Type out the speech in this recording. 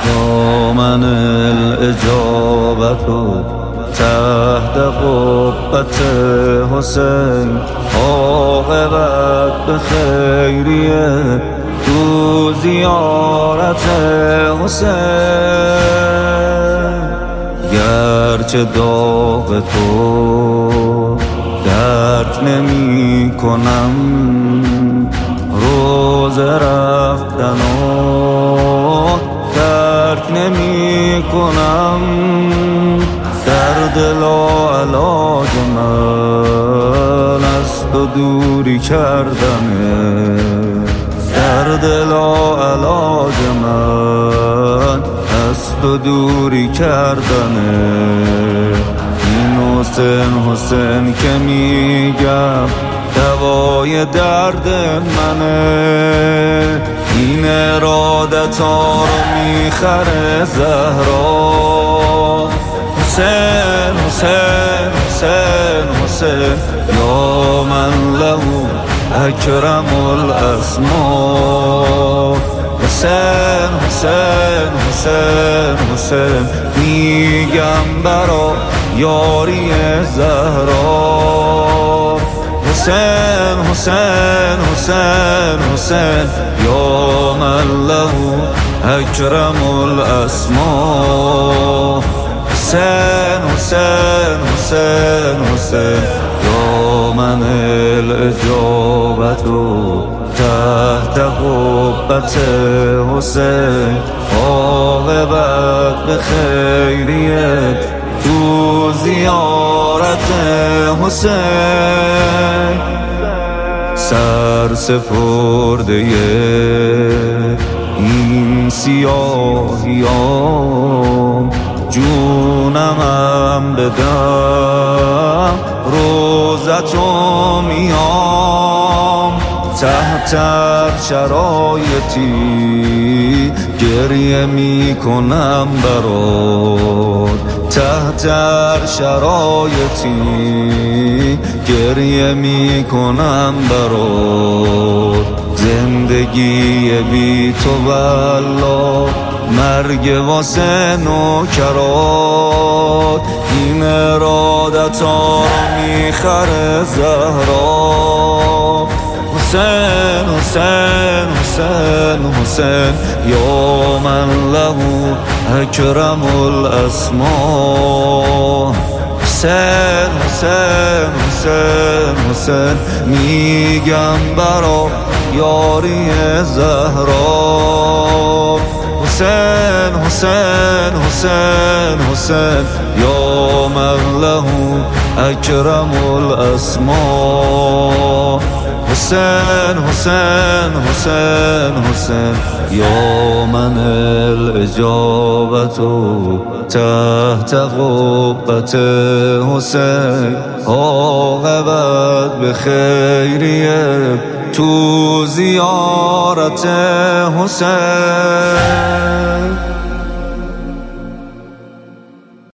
دامن الاجابت تحت قبت حسین، عاقبت به خیریه تو زیارت حسین. گرچه داغ تو درک نمی کنم، روز رفتنو درک نمی کنم، درد لاعلاج من از تو دوری کردنه، درد لاعلاج من از تو دوری کردنه. این حسین که میگم دوای درد منه، این ارادتا رو میخره زهرا. حسین حسین حسین حسین یا من له اکرم الاسما. حسین حسین حسین حسین میگم برا یاری زهرا. حسین حسین حسین حسین یا من له اکرم الاسما. حسین حسین حسین حسین یا من الاجابت تحت قبت حسین، عاقبت به خیریت تو زیارت حسین. سر سپرده این سیاهیام، جونمم بدم روزتو میام. تحت شرایطی گریه میکنم برات، تحت شرایطی گریه میکنم برات. زندگی بی تو والله مرگ واسه نوکرات، این ارادتا رو میخره زهرا. حسین حسین حسین حسین یا من له اکرم الاسما. حسین حسین حسین حسین میگم برا یاری زهرا. حسین حسین حسین حسین یا من له اکرم الاسما. حسین حسین حسین حسین یا من الاجابت تحت قبت حسین، عاقبت به خیریت تو زیارت حسین.